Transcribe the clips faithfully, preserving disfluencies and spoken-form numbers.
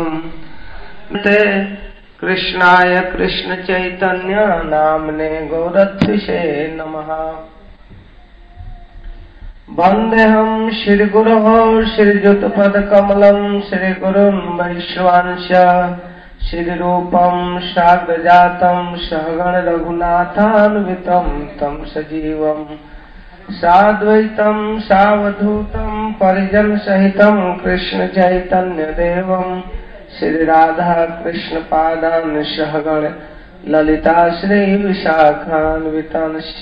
ते कृष्णाय कृष्ण चैतन्य नामने गौरत्विषे नमः। वन्देऽहं श्रीगुरोः श्रीयुतपदकमलं श्रीगुरुन् वैश्वांश श्रीरूपं साग्रजातं सहगण रघुनाथान्वितं तं सजीवं साद्वैतं सावधूतं परिजन सहितं कृष्ण चैतन्य देवं श्री राधा कृष्ण पादान सहगण ललिता श्री विशाखान्वितांश्च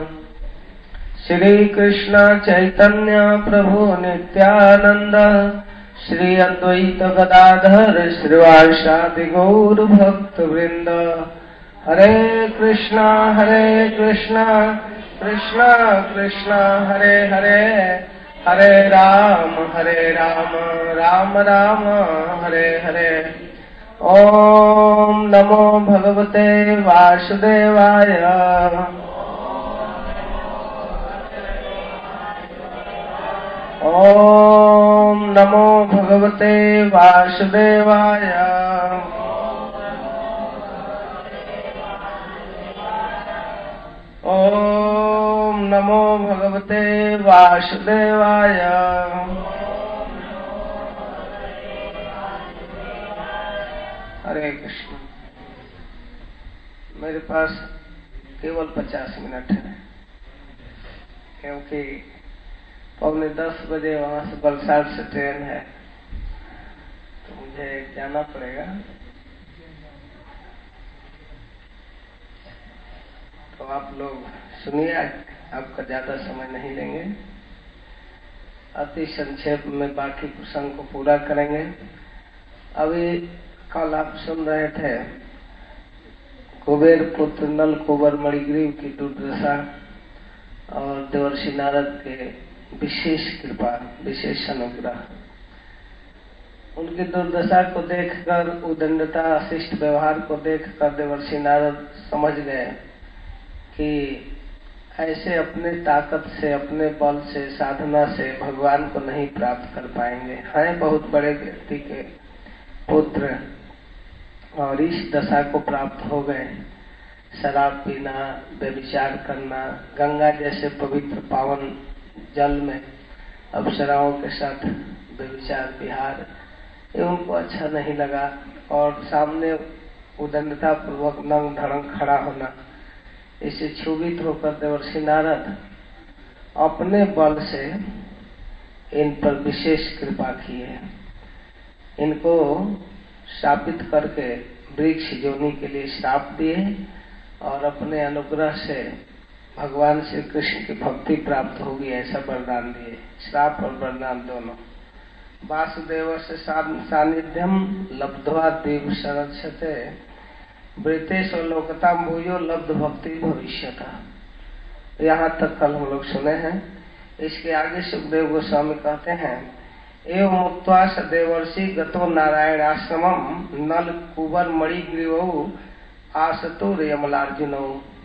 श्री कृष्ण चैतन्य प्रभु नित्यानंद श्री अद्वैत गदाधर श्रीवासादि गौर भक्त वृंद। हरे कृष्णा हरे कृष्णा कृष्णा कृष्णा हरे हरे हरे राम हरे राम राम राम हरे हरे। ओम नमो भगवते वासुदेवाय। ओम नमो भगवते वासुदेवाय। ओम नमो भगवते वासुदेवाय। हरे कृष्ण। मेरे पास केवल पचास मिनट है, क्योंकि पौने दस बजे वहां से वलसाड से ट्रेन है, तो मुझे जाना पड़ेगा। तो आप लोग सुनिए, आपका ज्यादा समय नहीं लेंगे, अति संक्षेप में बाकी प्रसंग को पूरा करेंगे। अभी कल आप सुन रहे थे कुबेर पुत्र नल कुंवर मणिग्रीव की दुर्दशा और देवर्षि नारद के विशेष कृपा, विशेष अनुग्रह। उनकी दुर्दशा को देखकर, उदंडता अशिष्ट व्यवहार को देखकर देवर्षि नारद समझ गए कि ऐसे अपने ताकत से, अपने बल से, साधना से भगवान को नहीं प्राप्त कर पाएंगे। हैं बहुत बड़े व्यक्ति के पुत्र और इस दशा को प्राप्त हो गए। शराब पीना, व्यभिचार करना, गंगा जैसे पवित्र पावन जल में अप्सराओं के साथ व्यभिचार विहार, ये उनको अच्छा नहीं लगा। और सामने उदंडता पूर्वक नंग धड़ंग खड़ा होना, इसे क्षुभित होकर देवर्षि नारद अपने बल से इन पर विशेष कृपा किए। इनको शापित करके वृक्ष जोनि के लिए श्राप दिए और अपने अनुग्रह से भगवान श्री कृष्ण की भक्ति प्राप्त होगी ऐसा वरदान दिए। श्राप और वरदान दोनों। वासुदेव से सानिध्यम लब्ध्वा देव संरक्षते वृतेश लोकता भूयो लब्ध भक्ति भविष्यता। यहाँ तक कल हम लोग सुने हैं। इसके आगे सुखदेव गोस्वामी कहते हैं, एवं मुक्त्वा स देवर्षि गतो नारायण आश्रमम नल कुंवर मणिग्रीवौ आसतो यमलार्जुनौ।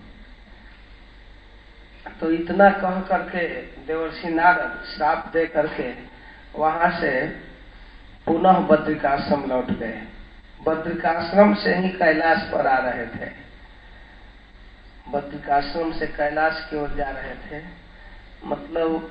तो इतना कह करके देवर्षि नारद श्राप दे करके वहां से पुनः बद्रिकाश्रम लौट गए। बद्रिकाश्रम से ही कैलाश पर आ रहे थे। बद्रिकाश्रम से कैलाश की ओर जा रहे थे, मतलब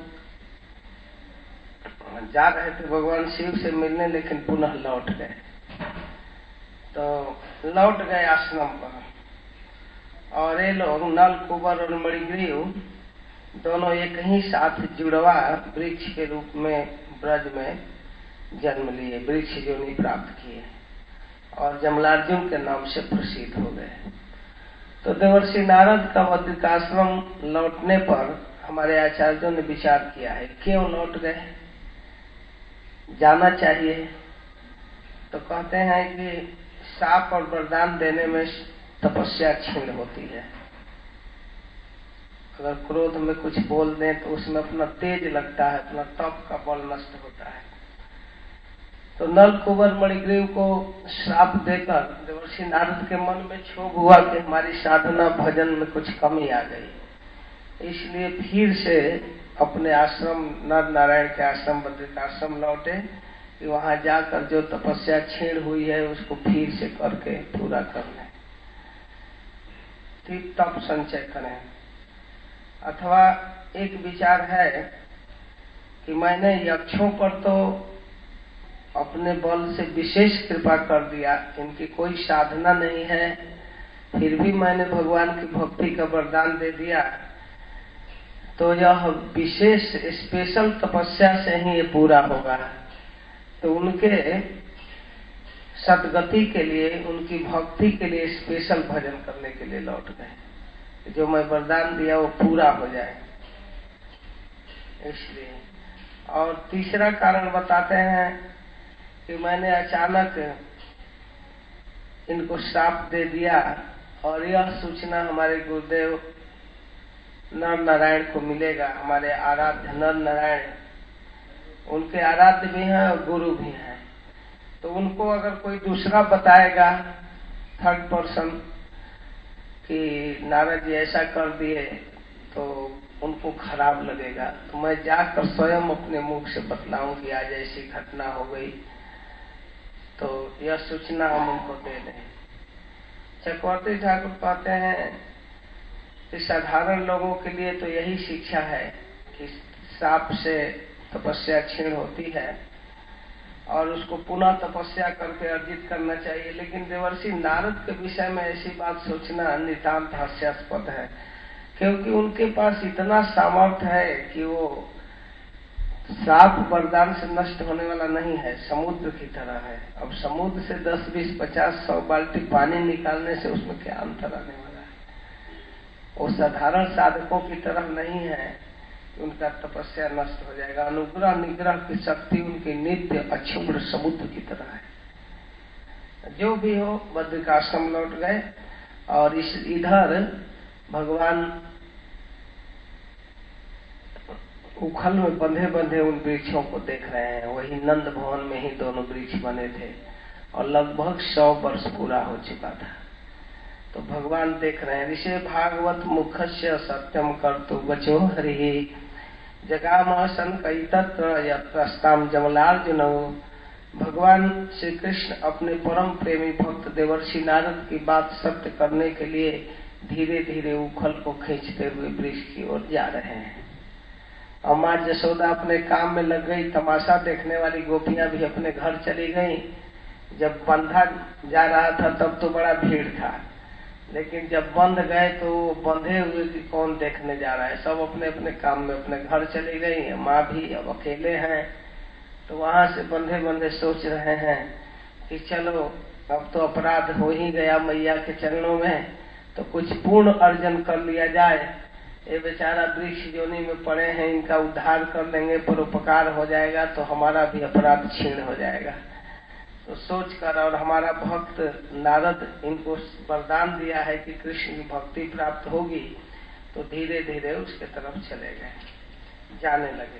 जा रहे थे भगवान शिव से मिलने, लेकिन पुनः लौट गए। तो लौट गए आश्रम पर, और ये लोग नल कुंवर और मणिग्रीव दोनों एक ही साथ जुड़वा वृक्ष के रूप में ब्रज में जन्म लिए, वृक्ष जोनि प्राप्त किए और जमलार्जुन के नाम से प्रसिद्ध हो गए। तो देवर्षि नारद का बद्रिकाश्रम लौटने पर हमारे आचार्यों ने विचार किया है, क्यों लौट गए, जाना चाहिए। तो कहते हैं कि शाप और वरदान देने में तपस्या क्षीण होती है। अगर क्रोध में कुछ बोल दें तो उसमें अपना तेज लगता है, अपना तप का बल नष्ट होता है। तो नल कुंवर मणिग्रीव को श्राप देकर देवर्षि नारद के मन में क्षोभ हुआ कि हमारी साधना भजन में कुछ कमी आ गई। इसलिए फिर से अपने आश्रम नर नारायण के आश्रम बद्रिकाश्रम लौटे कि वहां जाकर जो तपस्या छीण हुई है उसको फिर से करके पूरा कर लें, तप संचय करें। अथवा एक विचार है कि मैंने यक्षों पर तो अपने बल से विशेष कृपा कर दिया, इनकी कोई साधना नहीं है, फिर भी मैंने भगवान की भक्ति का वरदान दे दिया, तो यह विशेष स्पेशल तपस्या से ही ये पूरा होगा। तो उनके सदगति के लिए, उनकी भक्ति के लिए स्पेशल भजन करने के लिए लौट गए, जो मैं वरदान दिया वो पूरा हो जाए इसलिए। और तीसरा कारण बताते हैं कि मैंने अचानक इनको श्राप दे दिया और यह सूचना हमारे गुरुदेव नर नारायण को मिलेगा। हमारे आराध्य नर नारायण उनके आराध्य भी हैं और गुरु भी हैं, तो उनको अगर कोई दूसरा बताएगा थर्ड पर्सन कि नारद जी ऐसा कर दिए तो उनको खराब लगेगा। तो मैं जाकर स्वयं अपने मुख से बतलाऊं कि आज ऐसी घटना हो गई, तो यह सूचना हम उनको दे दें। चक्रवर्ती ठाकुर कहते हैं कि साधारण लोगों के लिए तो यही शिक्षा है कि साप से तपस्या क्षीण होती है और उसको पुनः तपस्या करके अर्जित करना चाहिए, लेकिन देवर्षि नारद के विषय में ऐसी बात सोचना नितांत हास्यास्पद है, क्योंकि उनके पास इतना सामर्थ्य है कि वो साप वरदान से नष्ट होने वाला नहीं है, समुद्र की तरह है। अब समुद्र से दस बीस पचास सौ बाल्टी पानी निकालने से उसमें क्या अंतर आने वाला है। वो साधारण साधकों की तरह नहीं है, उनका तपस्या नष्ट हो जाएगा। अनुग्रह निग्रह की शक्ति उनकी नित्य अक्षुब्ध समुद्र की तरह है। जो भी हो, बद्रिकाश्रम लौट गए और इस इधर भगवान उखल में बंधे बंधे उन वृक्षों को देख रहे हैं। वही नंद भवन में ही दोनों वृक्ष बने थे और लगभग सौ वर्ष पूरा हो चुका था। तो भगवान देख रहे हैं। ऋषि भागवत मुखस्य सत्यम कर्तु बचो हरि जगामसन कई तत्र यस्ताम जमलार्जुन। भगवान श्री कृष्ण अपने परम प्रेमी भक्त देवर्षि नारद की बात सत्य करने के लिए धीरे धीरे उखल को खींचते हुए वृक्ष की ओर जा रहे हैं। और माँ जसोदा अपने काम में लग गई, तमाशा देखने वाली गोपियां भी अपने घर चली गईं। जब बंधा जा रहा था तब तो बड़ा भीड़ था, लेकिन जब बंध गए तो बंधे हुए की कौन देखने जा रहा है, सब अपने अपने काम में अपने घर चली गई। माँ भी अब अकेले हैं, तो वहां से बंधे बंधे सोच रहे हैं कि चलो अब तो अपराध हो ही गया मैया के चरणों में, तो कुछ पूर्ण अर्जन कर लिया जाए। ये बेचारा वृक्ष जोनी में पड़े हैं, इनका उद्धार कर लेंगे, परोपकार हो जाएगा तो हमारा भी अपराध क्षीण हो जाएगा। तो सोच कर, और हमारा भक्त नारद इनको वरदान दिया है कि कृष्ण की भक्ति प्राप्त होगी, तो धीरे धीरे उसके तरफ चले गए, जाने लगे।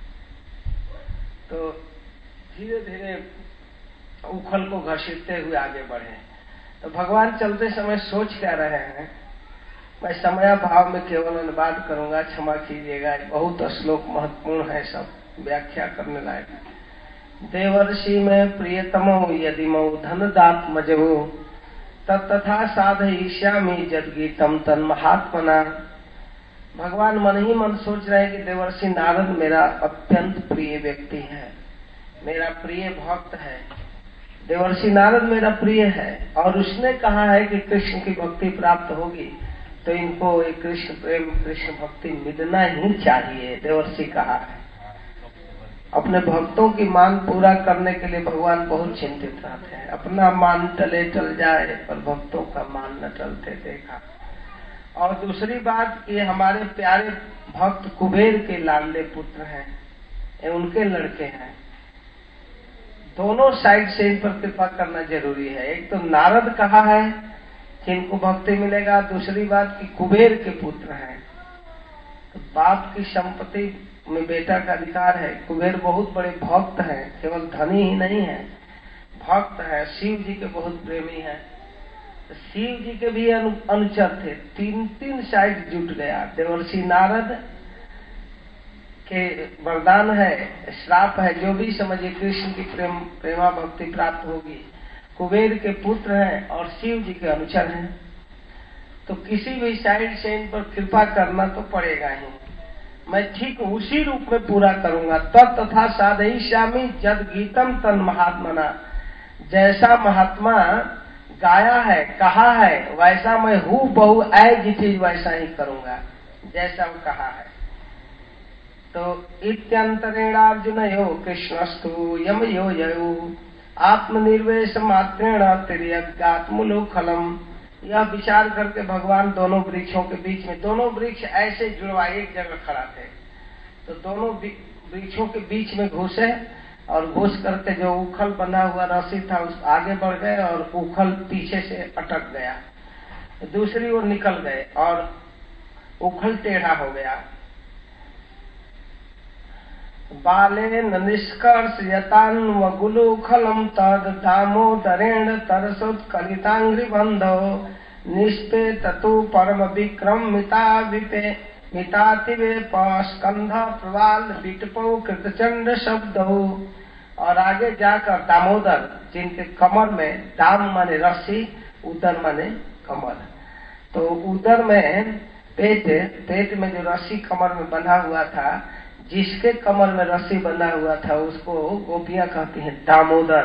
तो धीरे धीरे उखल को घसीटते हुए आगे बढ़े। तो भगवान चलते समय सोच क्या रहे हैं, मैं समय भाव में केवल अनुवाद करूंगा, क्षमा कीजिएगा, बहुत श्लोक महत्वपूर्ण है, सब व्याख्या करने लायक है। देवर्षि में प्रियतमो यदि मौ धनदात्मजो तथा साधयिष्यामि जदगीतम तन महात्मना। भगवान मन ही मन सोच रहे हैं कि देवर्षि नारद मेरा अत्यंत प्रिय व्यक्ति है, मेरा प्रिय भक्त है। देवर्षि नारद मेरा प्रिय है और उसने कहा है कि कृष्ण की भक्ति प्राप्त होगी, तो इनको एक कृष्ण प्रेम कृष्ण भक्ति मिलना ही चाहिए। देवर्षि कहा है। अपने भक्तों की मांग पूरा करने के लिए भगवान बहुत चिंतित रहते हैं। अपना मान टले टल जाए पर भक्तों का मान न टलते देखा। और दूसरी बात, ये हमारे प्यारे भक्त कुबेर के लाडले पुत्र हैं, ये उनके लड़के हैं। दोनों साइड से इन पर कृपा करना जरूरी है। एक तो नारद कहा है कि इनको भक्ति मिलेगा, दूसरी बात कि कुबेर के पुत्र हैं, तो बाप की संपत्ति में बेटा का अधिकार है। कुबेर बहुत बड़े भक्त हैं, केवल धनी ही नहीं है, भक्त है, शिव जी के बहुत प्रेमी हैं। तो शिव जी के भी अनु, अनुचर थे। तीन तीन साइड जुट गया, देवर्षि नारद, के वरदान है, श्राप है, जो भी समझिए कृष्ण की प्रेम प्रेमा भक्ति प्राप्त होगी। कुबेर के पुत्र हैं और शिव जी के अनुचर हैं, तो किसी भी साइड से इन पर कृपा करना तो पड़ेगा ही। मैं ठीक उसी रूप में पूरा करूंगा। तत् तथा साधयिष्यामि जद गीतम तन महात्मना, जैसा महात्मा गाया है कहा है वैसा मैं हूँ बहु एज इट इज वैसा ही करूंगा जैसा वो कहा है। तो इत्यंतरेणार्जुन यो कृष्णस्तु यम यो यो आत्मनिर्वेश मात्रेण तिर्यगात्मलोखलम। यह विचार करके भगवान दोनों वृक्षों के बीच में, दोनों वृक्ष ऐसे जुड़वा एक जगह खड़ा थे, तो दोनों वृक्षों के बीच में घुसे और घुस करके जो उखल बना हुआ रस्सी था उस आगे बढ़ गए और उखल पीछे से अटक गया, दूसरी ओर निकल गए और उखल टेढ़ा हो गया। बाले निष्कर्ष यतान्वगुलुखलम तद दामोदरेण तरसोत्कलितांग्रि बंधो निष्पेत तु परम विक्रम मिता विपे मितातिवे स्कंध प्रवाल विटपो कृतचंड शब्दो। और आगे जाकर दामोदर, जिनके कमर में दाम माने रस्सी, उदर माने कमर, तो उदर में पेट, पेट में जो रस्सी कमर में बंधा हुआ था, जिसके कमर में रस्सी बंधा हुआ था उसको गोपियां कहती हैं दामोदर।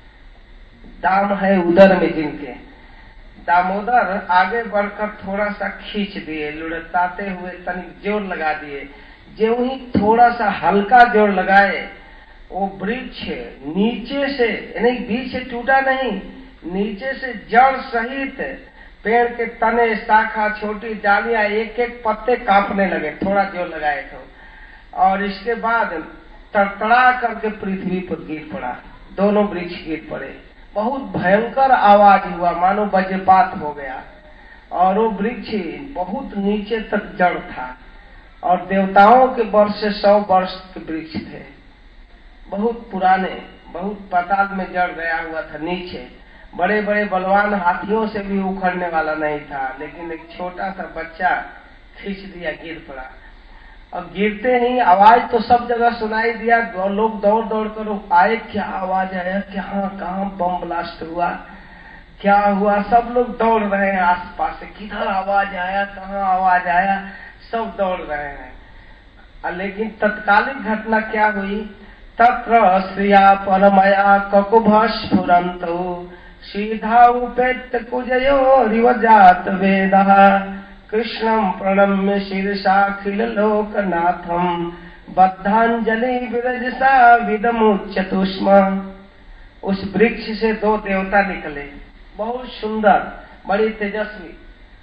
दाम है उदर में जिनके। दामोदर आगे बढ़कर थोड़ा सा खींच दिए, लुढ़काते हुए तनिक जोर लगा दिए। जो ही थोड़ा सा हल्का जोर लगाए, वो वृक्ष नीचे से, यानी बीच से टूटा नहीं, नीचे से जड़ सहित पेड़ के तने, शाखा, छोटी डालियां, एक एक पत्ते कांपने लगे थोड़ा जोर लगाए तो। और इसके बाद तड़तड़ा करके पृथ्वी पर गिर पड़ा, दोनों वृक्ष गिर पड़े। बहुत भयंकर आवाज हुआ, मानो वज्रपात हो गया। और वो वृक्ष बहुत नीचे तक जड़ था और देवताओं के वर्ष से सौ वर्ष के वृक्ष थे, बहुत पुराने, बहुत पाताल में जड़ गया हुआ था नीचे। बड़े बड़े बलवान हाथियों से भी उखड़ने वाला नहीं था, लेकिन एक छोटा सा बच्चा खींच दिया, गिर पड़ा। अब गिरते ही आवाज तो सब जगह सुनाई दिया, लोग दौड़ दौड़ कर आए, क्या आवाज आया, क्या कहाँ बम ब्लास्ट हुआ, क्या हुआ, सब लोग दौड़ रहे हैं आसपास से, किधर आवाज आया, कहाँ आवाज आया, सब दौड़ रहे हैं। लेकिन तत्कालिक घटना क्या हुई, तत्र श्रिया परमया ककुभ स्फुरन्तु सीधा उपेत कुजयो रिवजात वेदः कृष्णं प्रणम्य शीर्षाखिल लोकनाथम बद्धांजलि विरजसा विदमुच्यतुष्म। उस वृक्ष से दो देवता निकले, बहुत सुंदर, बड़ी तेजस्वी।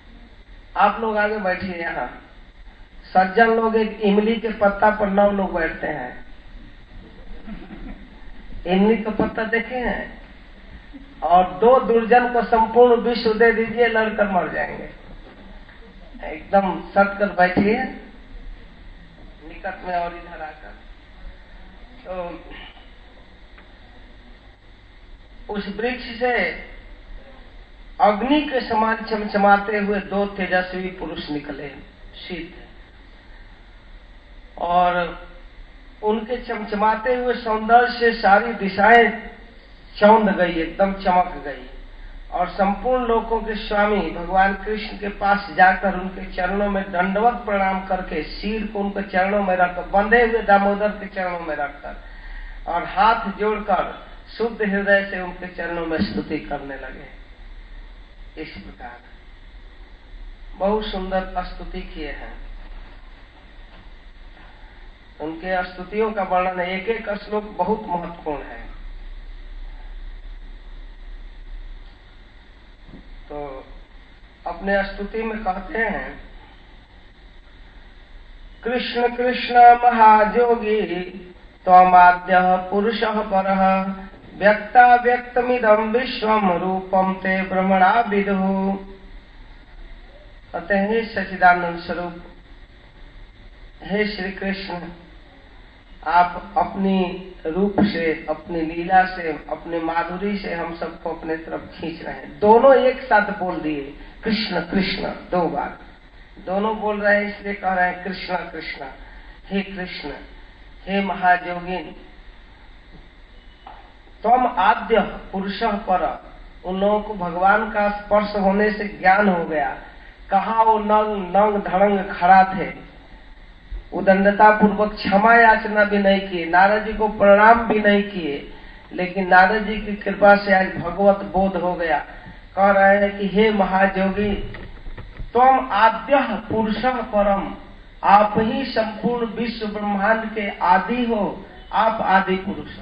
आप लोग आगे बैठिए। यहाँ सज्जन लोग एक इमली के पत्ता पर नौ लोग बैठते हैं। इमली का पत्ता देखे हैं? और दो दुर्जन को संपूर्ण विश्व दे दीजिए, लड़कर मर जाएंगे। एकदम सट कर बैठिए निकट में और इधर आकर। तो उस वृक्ष से अग्नि के समान चमचमाते हुए दो तेजस्वी पुरुष निकले, सिद्ध, और उनके चमचमाते हुए सौंदर्य से सारी दिशाएं चौंध गई, एकदम चमक गई। और संपूर्ण लोकों के स्वामी भगवान कृष्ण के पास जाकर उनके चरणों में दंडवत प्रणाम करके, सिर को उनके चरणों में रखकर, बंधे हुए दामोदर के चरणों में रखकर और हाथ जोड़कर शुद्ध हृदय से उनके चरणों में स्तुति करने लगे। इस प्रकार बहुत सुंदर स्तुति किए हैं। उनके स्तुतियों का वर्णन, एक एक श्लोक बहुत महत्वपूर्ण है। तो अपने स्तुति में कहते हैं, कृष्ण कृष्ण महाजोगी त्वमाद्य पुरुषः परः व्यक्ता व्यक्तमिदं विश्वम रूपम ते ब्रह्मणा विदुः। कहते हैं, सच्चिदानंद स्वरूप, हे श्री कृष्ण, आप अपनी रूप से, अपनी लीला से, अपनी माधुरी से हम सबको अपने तरफ खींच रहे हैं। दोनों एक साथ बोल दिए कृष्ण कृष्ण दो बार, दोनों बोल रहे हैं, इसलिए कह रहे हैं कृष्ण कृष्ण। हे कृष्ण, हे महायोगिन, तुम आद्य पुरुष पर। उन लोगों को भगवान का स्पर्श होने से ज्ञान हो गया। कहा वो नंग नंग धड़ंग खड़ा थे, उदंडता पूर्वक क्षमा याचना भी नहीं किए, नारद जी को प्रणाम भी नहीं किए, लेकिन नारद जी की कृपा से आज भगवत बोध हो गया। कह रहे हैं कि हे महायोगी, तुम आद्य पुरुष परम, आप ही संपूर्ण विश्व ब्रह्मांड के आदि हो, आप आदि पुरुष हो।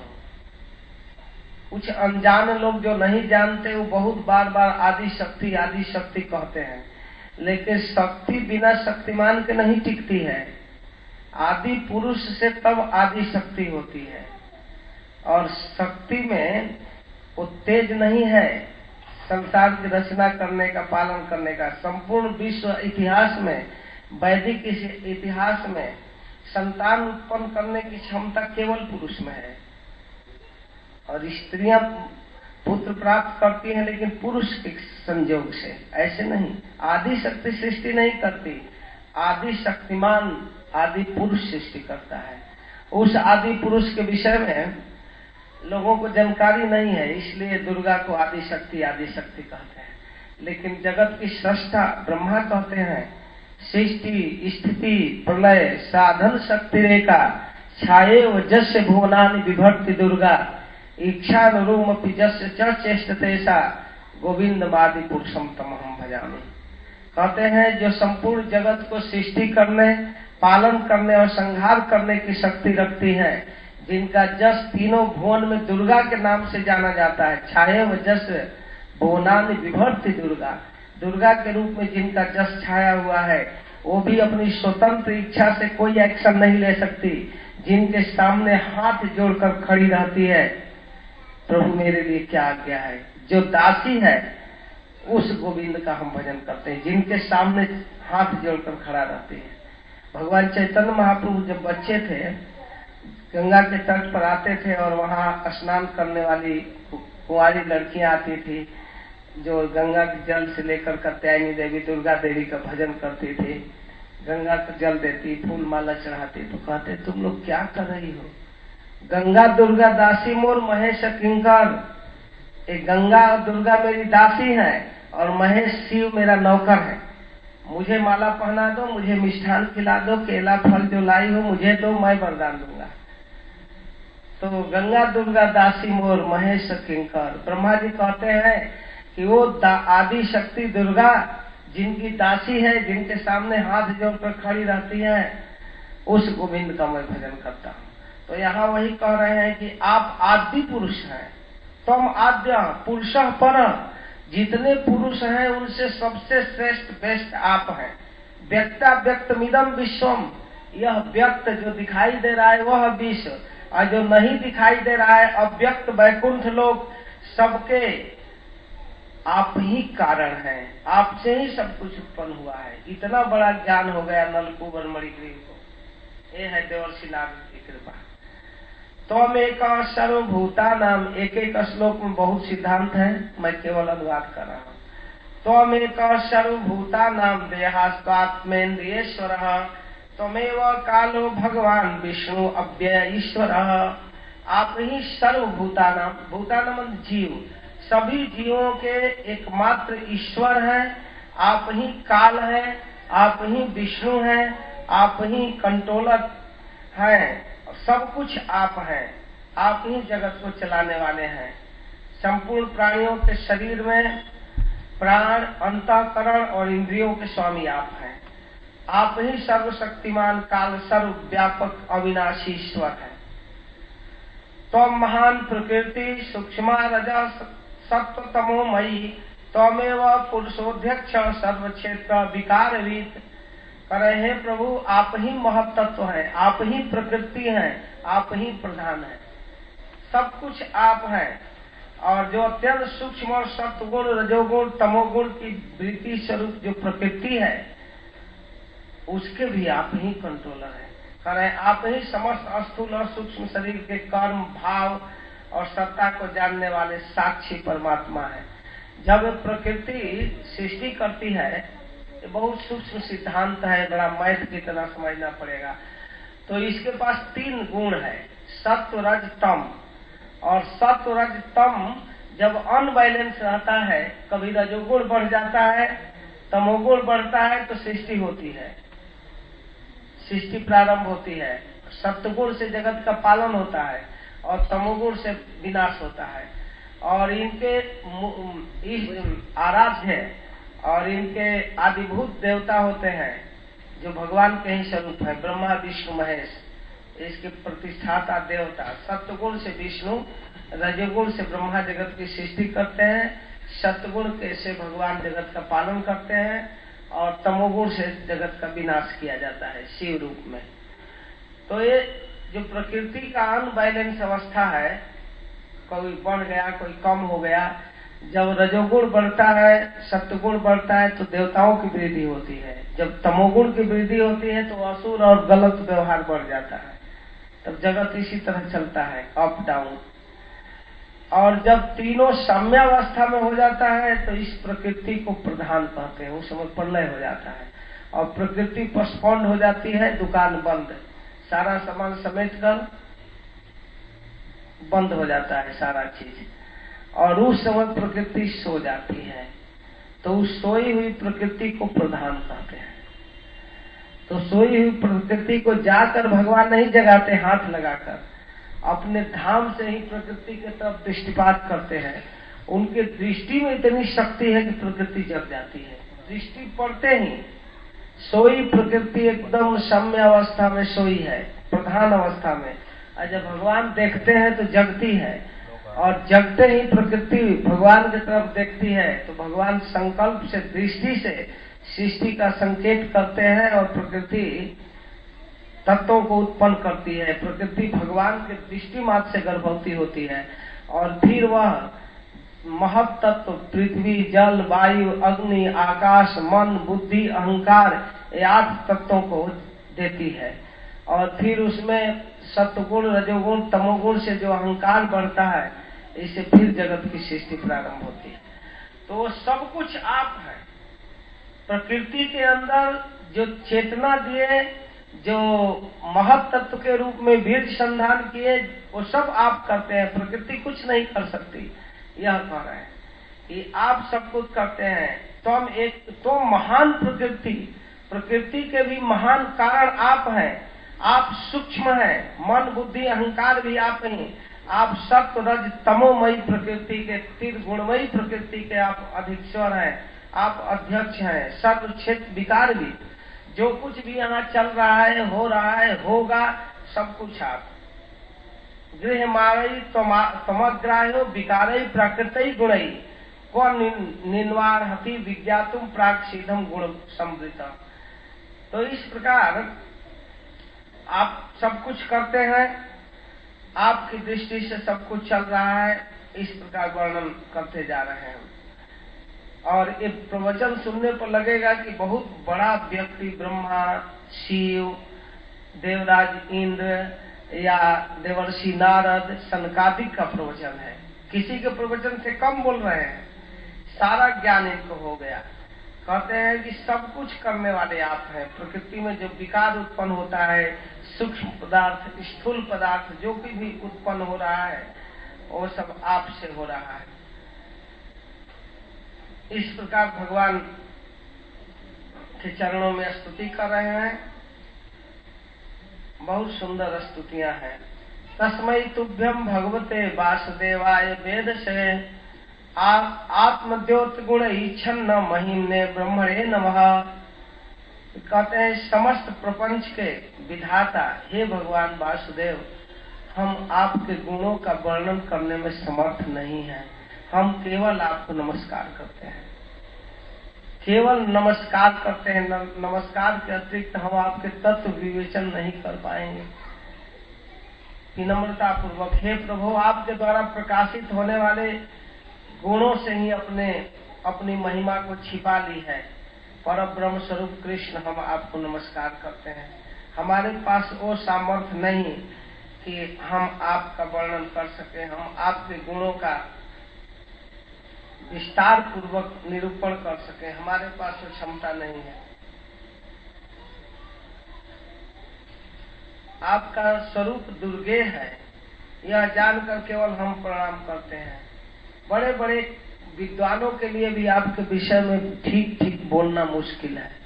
कुछ अनजान लोग जो नहीं जानते वो बहुत बार बार आदि शक्ति आदि शक्ति कहते हैं, लेकिन शक्ति बिना शक्तिमान के नहीं टिकती है। आदि पुरुष से तब आदि शक्ति होती है, और शक्ति में वो तेज नहीं है संसार की रचना करने का, पालन करने का। संपूर्ण विश्व इतिहास में, वैदिक इतिहास में संतान उत्पन्न करने की क्षमता केवल पुरुष में है, और स्त्रियां पुत्र प्राप्त करती हैं लेकिन पुरुष के संयोग से, ऐसे नहीं। आदि शक्ति सृष्टि नहीं करती, आदि शक्तिमान आदि पुरुष सृष्टि करता है। उस आदि पुरुष के विषय में लोगों को जानकारी नहीं है, इसलिए दुर्गा को आदि शक्ति आदि शक्ति कहते हैं। लेकिन जगत की सृष्टा ब्रह्मा कहते हैं, सृष्टि स्थिति प्रलय साधन शक्ति रेखा छाये व जस्य भुवनानि विभक्ति दुर्गा इच्छानुरूम जस्य च चेष्टतेसा गोविंदमादि पुरुषम तमहम भजामि। कहते हैं जो संपूर्ण जगत को सृष्टि करने, पालन करने और संहार करने की शक्ति रखती है, जिनका जस तीनों भुवन में दुर्गा के नाम से जाना जाता है। छाये व जस भुवनानि विभक्ति दुर्गा, दुर्गा के रूप में जिनका जस छाया हुआ है, वो भी अपनी स्वतंत्र इच्छा से कोई एक्शन नहीं ले सकती, जिनके सामने हाथ जोड़कर खड़ी रहती है, प्रभु मेरे लिए क्या आज्ञा है। जो दासी है उस गोविंद का हम भजन करते हैं, जिनके सामने हाथ जोड़कर खड़ा रहती है। भगवान चैतन्य महाप्रभु जब बच्चे थे, गंगा के तट पर आते थे और वहाँ स्नान करने वाली कुंवारी लड़कियां आती थी, जो गंगा के जल से लेकर कात्यायनी देवी दुर्गा देवी का भजन करती थी। गंगा को जल देती, फूल माला चढ़ाती, तो कहते तुम लोग क्या कर रही हो? गंगा दुर्गा दासी मोर महेश किंकर। एक गंगा और दुर्गा मेरी दासी है और महेश शिव मेरा नौकर है। मुझे माला पहना दो, मुझे मिष्ठान खिला दो, केला फल जो लाई हो मुझे दो, मैं वरदान दूंगा। तो गंगा दुर्गा दासी मोर महेश किंकर। ब्रह्मा जी कहते हैं कि वो आदि शक्ति दुर्गा जिनकी दासी है, जिनके सामने हाथ जोड़कर खड़ी रहती है, उस गोविंद का मैं भजन करता हूँ। तो यहाँ वही कह रहे हैं कि आप आदि पुरुष हैं, तुम आद्य पुरुष पर। जितने पुरुष हैं उनसे सबसे श्रेष्ठ बेस्ट आप हैं। व्यक्ता व्यक्तमिदम विश्वम, यह व्यक्त जो दिखाई दे रहा है वह विश्व, और जो नहीं दिखाई दे रहा है अव्यक्त वैकुंठ लोक, सबके आप ही कारण हैं, आपसे ही सब कुछ उत्पन्न हुआ है। इतना बड़ा ज्ञान हो गया नलकूबर मणिग्रीव को। ये है देवर्षि नारद की कृपा। तुम एक सर्वभूता नाम, एक एक श्लोक में बहुत सिद्धांत है, मैं केवल अनुवाद कर रहा हूँ। तुम एक सर्वभूता नाम देहास्त्वात्मेन्द्रियेश्वर, त्वमेव कालो भगवान विष्णु अव्यय ईश्वर। आप ही सर्वभूता नाम, भूता नाम जीव, सभी जीवों के एकमात्र ईश्वर हैं। आप ही काल हैं, आप ही विष्णु हैं, आप ही कंट्रोलर हैं, सब कुछ आप हैं। आप ही जगत को चलाने वाले हैं। संपूर्ण प्राणियों के शरीर में प्राण, अंतःकरण और इंद्रियों के स्वामी आप हैं। आप ही सर्वशक्तिमान, काल सर्वव्यापक अविनाशी ईश्वर है। तो महान प्रकृति सूक्ष्म रजा सत्व तमोमयी, त्वमेव पुरुषोध्यक्ष सर्वक्षेत्र विकारवीत। करे हे प्रभु, आप ही महत्त्व हैं, आप ही प्रकृति हैं, आप ही प्रधान हैं, सब कुछ आप हैं। और जो अत्यंत सूक्ष्म और सत्वगुण, रजोगुण, तमोगुण की वृत्ति स्वरूप जो प्रकृति है, उसके भी आप ही कंट्रोलर हैं। करे आप ही समस्त स्थूल और सूक्ष्म शरीर के कर्म, भाव और सत्ता को जानने वाले साक्षी परमात्मा है। जब प्रकृति सृष्टि करती है, बहुत सूक्ष्म सिद्धांत है, बड़ा मैथ की तरह समझना पड़ेगा। तो इसके पास तीन गुण है, सत्व रज तम। और सत्व रज तम जब अनबैलेंस रहता है, कभी रजोगुण बढ़ जाता है, तमोगुण बढ़ता है, तो सृष्टि होती है, सृष्टि प्रारंभ होती है। सत्वगुण से जगत का पालन होता है और तमोगुण से विनाश होता है। और इनके इस आराध्य और इनके आदिभूत देवता होते हैं जो भगवान के ही स्वरूप है, ब्रह्मा विष्णु महेश, इसके प्रतिष्ठाता देवता। सत्वगुण से विष्णु, रजोगुण से ब्रह्मा जगत की सृष्टि करते हैं, सत्वगुण के से भगवान जगत का पालन करते हैं और तमोगुण से जगत का विनाश किया जाता है शिव रूप में। तो ये जो प्रकृति का अनबैलेंस अवस्था है, कोई बढ़ गया कोई कम हो गया, जब रजोगुण बढ़ता है, सत्वगुण बढ़ता है, तो देवताओं की वृद्धि होती है। जब तमोगुण की वृद्धि होती है तो असुर और गलत व्यवहार बढ़ जाता है। तब जगत इसी तरह चलता है, अप डाउन। और जब तीनों साम्यावस्था में हो जाता है तो इस प्रकृति को प्रधान कहते हैं, उस समय प्रलय हो जाता है और प्रकृति पोस्टपोन्ड हो जाती है, दुकान बंद, सारा सामान समेट कर बंद हो जाता है सारा चीज, और उस समय प्रकृति सो जाती है। तो उस सोई हुई प्रकृति को प्रधान कहते हैं। तो सोई हुई प्रकृति को जाकर भगवान नहीं जगाते हाथ लगाकर, अपने धाम से ही प्रकृति की तरफ दृष्टिपात करते हैं। उनके दृष्टि में इतनी शक्ति है कि प्रकृति जग जाती है। दृष्टि पड़ते ही सोई प्रकृति एकदम साम्य अवस्था में सोई है, प्रधान अवस्था में, और जब भगवान देखते हैं तो जगती है, और जगते ही प्रकृति भगवान की तरफ देखती है तो भगवान संकल्प से, दृष्टि से सृष्टि का संकेत करते हैं और प्रकृति तत्वों को उत्पन्न करती है। प्रकृति भगवान के दृष्टि मात्र से गर्भवती होती है और फिर वह महत तत्व पृथ्वी, जल, वायु, अग्नि, आकाश, मन, बुद्धि, अहंकार, ये आठ तत्वों को देती है। और फिर उसमें सत्वगुण, रजोगुण, तमोगुण से जो अहंकार बढ़ता है, इससे फिर जगत की सृष्टि प्रारंभ होती है। तो सब कुछ आप है। प्रकृति के अंदर जो चेतना दिए, जो महत तत्व के रूप में बीज संधान किए, वो सब आप करते हैं। प्रकृति कुछ नहीं कर सकती, यह कह रहे हैं कि आप सब कुछ करते हैं। तुम एक तो महान प्रकृति, प्रकृति के भी महान कारण आप हैं। आप सूक्ष्म हैं, मन, बुद्धि, अहंकार भी आप ही। आप सत्व, रज, तमोमयी प्रकृति के, तीन गुणमयी प्रकृति के आप अधीश्वर हैं, आप अध्यक्ष हैं। सर्व क्षेत्र विकार भी, जो कुछ भी यहाँ चल रहा है, हो रहा है, होगा, सब कुछ आप। गृह मारई तमग्राह्यो विकारई प्रकृति गुणई को निन्वार हति विज्ञातुम प्राक सीधम गुण समृता। तो इस प्रकार आप सब कुछ करते हैं, आपकी दृष्टि से सब कुछ चल रहा है, इस प्रकार वर्णन करते जा रहे हैं। और ये प्रवचन सुनने पर लगेगा कि बहुत बड़ा व्यक्ति, ब्रह्मा, शिव, देवराज इंद्र या देवर्षि नारद, सनकादिक का प्रवचन है। किसी के प्रवचन से कम बोल रहे हैं, सारा ज्ञान इनको हो गया। कहते हैं कि सब कुछ करने वाले आप हैं। प्रकृति में जो विकार उत्पन्न होता है, सूक्ष्म पदार्थ, स्थूल पदार्थ, जो भी, भी उत्पन्न हो रहा है, वो सब आपसे हो रहा है। इस प्रकार भगवान के चरणों में स्तुति कर रहे हैं। बहुत सुंदर स्तुतियां हैं। तस्मै तुभ्यम भगवते वासुदेवाय वेद से आत्मद्योत गुण ईच्छन्न महिम्ने ब्रह्मणे नमः। कहते हैं समस्त प्रपंच के विधाता हे भगवान वासुदेव, हम आपके गुणों का वर्णन करने में समर्थ नहीं हैं। हम केवल आपको नमस्कार करते हैं, केवल नमस्कार करते हैं। नमस्कार के अतिरिक्त हम आपके तत्व विवेचन नहीं कर पाएंगे। विनम्रता पूर्वक, हे प्रभु, आपके द्वारा प्रकाशित होने वाले गुणों से ही अपने अपनी महिमा को छिपा ली है। पर ब्रह्म स्वरूप कृष्ण, हम आपको नमस्कार करते हैं। हमारे पास वो सामर्थ्य नहीं कि हम आपका वर्णन कर सके, हम आपके गुणों का विस्तार पूर्वक निरूपण कर सके, हमारे पास वो क्षमता नहीं है। आपका स्वरूप दुर्गे है, यह जानकर केवल हम प्रणाम करते हैं। बड़े बड़े विद्वानों के लिए भी आपके विषय में ठीक ठीक बोलना मुश्किल है,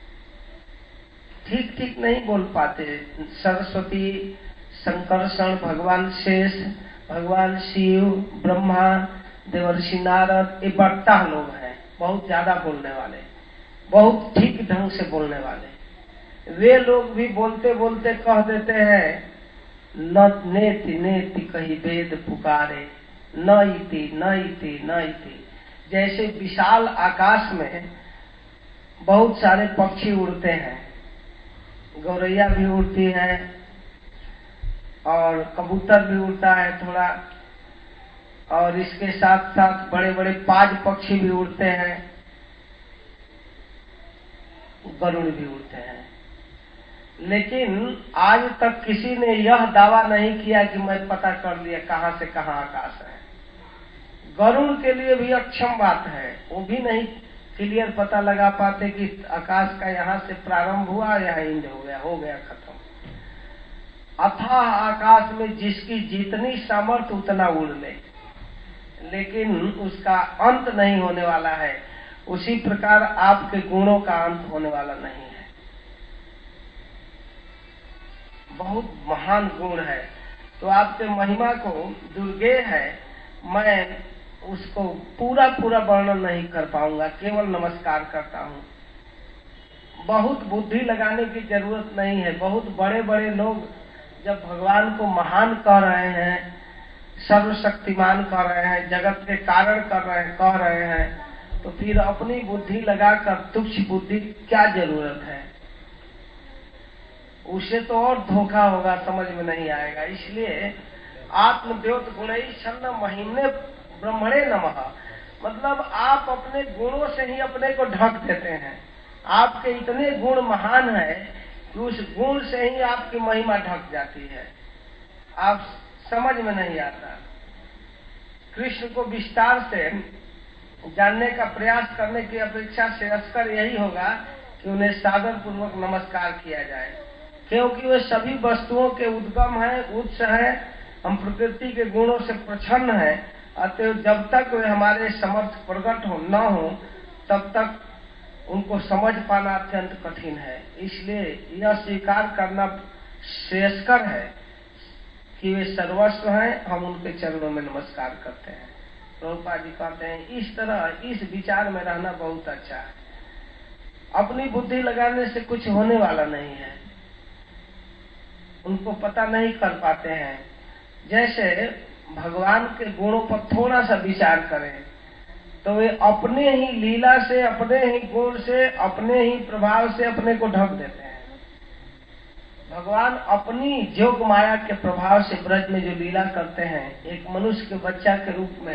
ठीक ठीक नहीं बोल पाते। सरस्वती, संकर्षण, भगवान शेष, भगवान शिव, ब्रह्मा, देवर्षि नारद, ये बट्टा लोग हैं, बहुत ज्यादा बोलने वाले, बहुत ठीक ढंग से बोलने वाले। वे लोग भी बोलते बोलते कह देते हैं न नेति नेति कही वेद पुकारे, न इति न इति न इति। जैसे विशाल आकाश में बहुत सारे पक्षी उड़ते हैं, गौरैया भी उड़ती है और कबूतर भी उड़ता है थोड़ा, और इसके साथ साथ बड़े बड़े पाज पक्षी भी उड़ते हैं, गरुड़ भी उड़ते हैं। लेकिन आज तक किसी ने यह दावा नहीं किया कि मैं पता कर लिया कहां से कहां आकाश है। गरुड़ के लिए भी अक्षम बात है, वो भी नहीं क्लियर पता लगा पाते कि आकाश का यहाँ से प्रारंभ हुआ, यहाँ इंड हो गया, हो गया खत्म। अथाह आकाश में जिसकी जितनी सामर्थ्य उतना उड़ ले, लेकिन उसका अंत नहीं होने वाला है। उसी प्रकार आपके गुणों का अंत होने वाला नहीं है। बहुत महान गुण है, तो आपके महिमा को दुर्गे है, मैं उसको पूरा पूरा वर्णन नहीं कर पाऊंगा, केवल नमस्कार करता हूँ। बहुत बुद्धि लगाने की जरूरत नहीं है। बहुत बड़े बड़े लोग जब भगवान को महान कह रहे हैं, सर्वशक्तिमान कह रहे हैं, जगत के कारण कर रहे हैं कह रहे हैं, तो फिर अपनी बुद्धि लगाकर तुच्छ बुद्धि क्या जरूरत है? उसे तो और धोखा होगा, समझ में नहीं आएगा। इसलिए आत्मद्योत गुणई छन्न महिम्ने ब्रह्मणे नमः, मतलब आप अपने गुणों से ही अपने को ढक देते हैं। आपके इतने गुण महान है कि उस गुण से ही आपकी महिमा ढक जाती है, आप समझ में नहीं आता। कृष्ण को विस्तार से जानने का प्रयास करने की अपेक्षा श्रेयस्कर यही होगा कि उन्हें सादर पूर्वक नमस्कार किया जाए, क्योंकि वे सभी वस्तुओं के उद्गम है, उत्स है, हम प्रकृति के गुणों से प्रसन्न है। अतः जब तक वे हमारे समर्थ प्रकट हो न हो, तब तक उनको समझ पाना अत्यंत कठिन है। इसलिए यह स्वीकार करना श्रेयस्कर है कि वे सर्वस्व हैं, हम उनके चरणों में नमस्कार करते हैं। प्रभुपाद जी कहते हैं इस तरह इस विचार में रहना बहुत अच्छा है। अपनी बुद्धि लगाने से कुछ होने वाला नहीं है, उनको पता नहीं कर पाते हैं। जैसे भगवान के गुणों पर थोड़ा सा विचार करें तो वे अपने ही लीला से, अपने ही गुण से, अपने ही प्रभाव से अपने को ढक देते हैं। भगवान अपनी जोग माया के प्रभाव से ब्रज में जो लीला करते हैं, एक मनुष्य के बच्चा के रूप में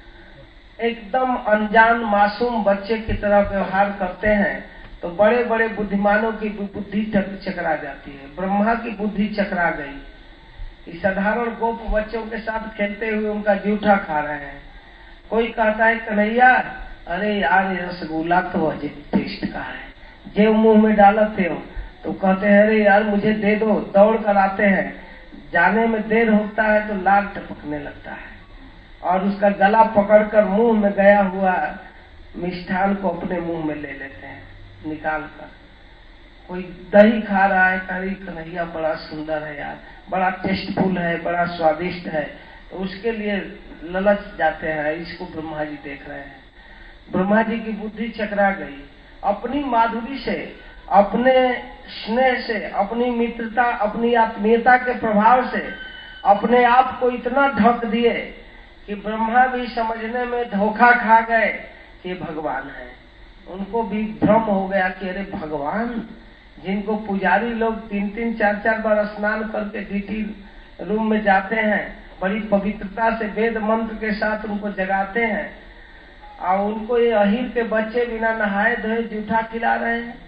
एकदम अनजान मासूम बच्चे की तरह व्यवहार करते हैं, तो बड़े बड़े बुद्धिमानों की बुद्धि चकरा जाती है। ब्रह्मा की बुद्धि चकरा गई। इस साधारण गोप बच्चों के साथ खेलते हुए उनका जूठा खा रहे हैं। कोई कहता है कन्हैया, अरे यार ये रसगुल्ला तो अजीब टेस्ट का है, जेब मुंह में डालते हो तो कहते हैं अरे यार मुझे दे दो, दौड़ कर आते हैं, जाने में देर होता है तो लाल टपकने लगता है, और उसका गला पकड़कर मुंह में गया हुआ मिष्ठान को अपने मुंह में ले लेते हैं निकाल कर। कोई दही खा रहा है, अरे कन्हैया बड़ा सुंदर है यार, बड़ा टेस्टफुल है, बड़ा स्वादिष्ट है, तो उसके लिए ललच जाते हैं। इसको ब्रह्मा जी देख रहे हैं। ब्रह्मा जी की बुद्धि चकरा गई। अपनी माधुरी से, अपने स्नेह से, अपनी मित्रता, अपनी आत्मीयता के प्रभाव से अपने आप को इतना ढक दिए कि ब्रह्मा भी समझने में धोखा खा गए कि भगवान है। उनको भी भ्रम हो गया कि अरे भगवान, जिनको पुजारी लोग तीन तीन चार चार बार स्नान करके ड्यूटी रूम में जाते हैं, बड़ी पवित्रता से वेद मंत्र के साथ उनको जगाते हैं, और उनको ये अहीर के बच्चे बिना नहाए धोए जूठा खिला रहे हैं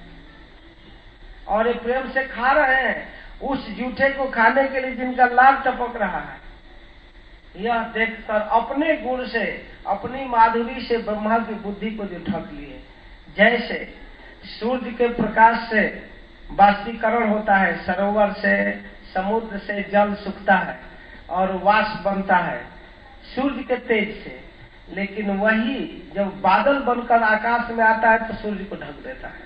और ये प्रेम से खा रहे हैं। उस जूठे को खाने के लिए जिनका लाल टपक रहा है, यह देखकर अपने गुण से, अपनी माधुरी से ब्रह्मा की बुद्धि को जो ठग लिए। जैसे सूर्य के प्रकाश से बाष्पीकरण होता है, सरोवर से, समुद्र से जल सूखता है और वाष्प बनता है सूर्य के तेज से, लेकिन वही जब बादल बनकर आकाश में आता है तो सूर्य को ढक देता है।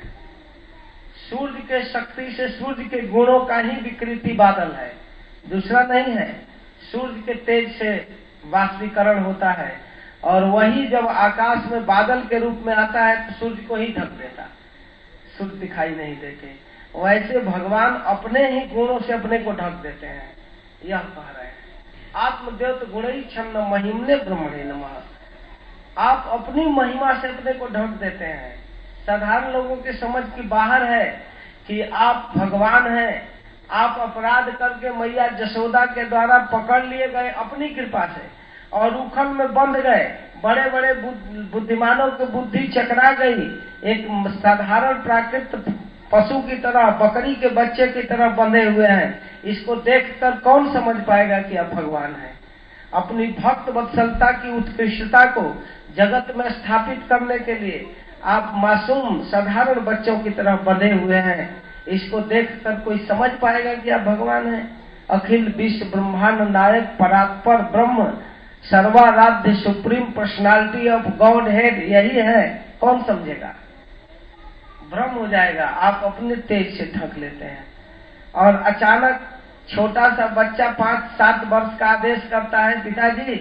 सूर्य के शक्ति से, सूर्य के गुणों का ही विकृति बादल है, दूसरा नहीं है। सूर्य के तेज से वाष्पीकरण होता है और वही जब आकाश में बादल के रूप में आता है तो सूर्य को ही ढक देता, सूर्य दिखाई नहीं देते। वैसे भगवान अपने ही गुणों से अपने को ढक देते हैं। यह कह रहे हैं आत्मदेव गुणई छन्न महिमने ब्रह्मणे नमः। आप अपनी महिमा से अपने को ढक देते हैं। साधारण लोगों की समझ की बाहर है कि आप भगवान हैं, आप अपराध करके मैया जशोदा के द्वारा पकड़ लिए गए अपनी कृपा से और उखल में बंध गए, बड़े बड़े बुद्धिमानों की बुद्धि चकरा गई, एक साधारण प्राकृत पशु की तरह, बकरी के बच्चे की तरह बंधे हुए हैं। इसको देखकर कौन समझ पाएगा कि आप भगवान हैं। अपनी भक्त वत्सलता की उत्कृष्टता को जगत में स्थापित करने के लिए आप मासूम साधारण बच्चों की तरह बंधे हुए हैं। इसको देखकर कोई समझ पाएगा कि आप भगवान हैं। अखिल विश्व ब्रह्मांड नायक परात्पर ब्रह्म सर्वाराध्य supreme personality of Godhead यही है, कौन समझेगा? भ्रम हो जाएगा। आप अपने तेज से ढक लेते हैं और अचानक छोटा सा बच्चा पांच सात वर्ष का आदेश करता है, पिताजी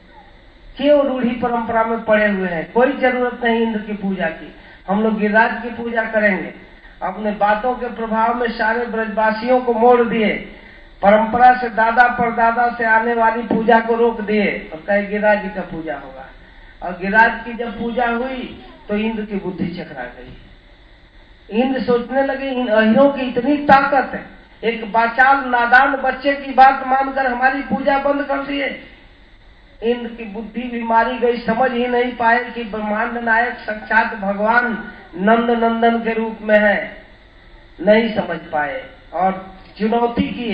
क्यों रूढ़ी परंपरा में पड़े हुए हैं, कोई जरूरत नहीं इंद्र की पूजा की, हम लोग गिरिराज की पूजा करेंगे। अपने बातों के प्रभाव में सारे ब्रजवासियों को मोड़ दिए, परंपरा से दादा परदादा से आने वाली पूजा को रोक दिए और कहे गिरिराज जी का पूजा होगा। और गिरिराज की जब पूजा हुई तो इंद्र की बुद्धि चकरा गई। इंद्र सोचने लगे अहिरों की इतनी ताकत है, एक बाचाल नादान बच्चे की बात मानकर हमारी पूजा बंद कर दिए। इंद्र की बुद्धि भी मारी गई, समझ ही नहीं पाए कि ब्रह्मांड नायक साक्षात भगवान नंद नंदन के रूप में है, नहीं समझ पाए और चुनौती किए।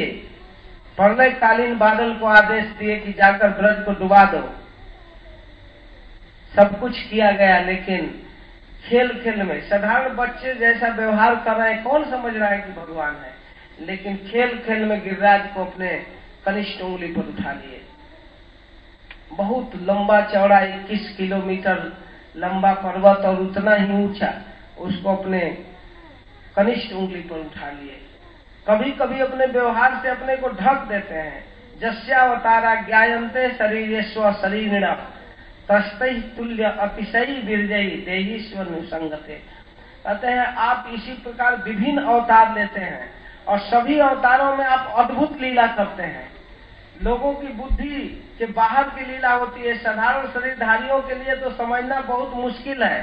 प्रलयकालीन बादल को आदेश दिए कि जाकर ब्रज को डुबा दो। सब कुछ किया गया, लेकिन खेल खेल में साधारण बच्चे जैसा व्यवहार कर रहे हैं, कौन समझ रहा है कि भगवान है। लेकिन खेल खेल में गिरिराज को अपने कनिष्ठ उंगली पर उठा लिए। बहुत लंबा चौड़ा इक्कीस किलोमीटर लंबा पर्वत और उतना ही ऊंचा, उसको अपने कनिष्ठ उंगली पर उठा लिए। कभी कभी अपने व्यवहार से अपने को ढक देते हैं। जस्यावतारा ज्ञायन्ते शरीर स्व शरीर तस्तै तुल्य अतिशयी विरजयी देहीश्वर निसंगते। कहते हैं आप इसी प्रकार विभिन्न अवतार लेते हैं और सभी अवतारों में आप अद्भुत लीला करते हैं। लोगों की बुद्धि के बाहर की लीला होती है, साधारण शरीरधारियों के लिए तो समझना बहुत मुश्किल है।